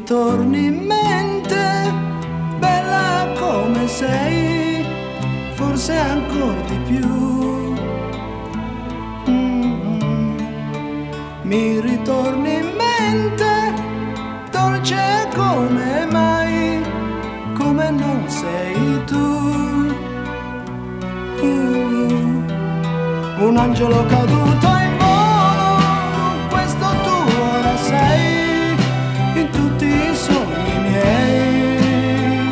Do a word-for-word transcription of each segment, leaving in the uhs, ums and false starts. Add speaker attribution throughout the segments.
Speaker 1: ritorni in mente, bella come sei, forse ancora di più. Mm-hmm. Mi ritorni in mente, dolce come mai, come non sei tu. Mm-hmm. Un angelo caduto in volo, questo tu ora sei, in tutti i sogni miei.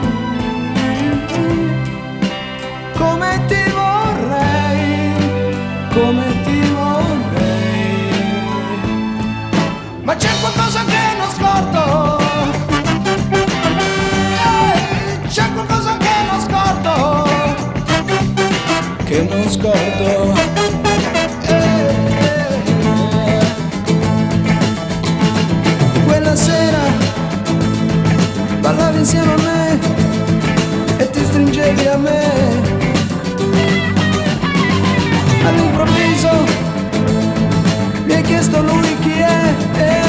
Speaker 1: Come ti vorrei, come ti vorrei. Ma c'è qualcosa che non scordo, eh, c'è qualcosa che non scordo, che non scordo. Ballavi insieme a me e ti stringevi a me. All'improvviso mi hai chiesto lui chi è, e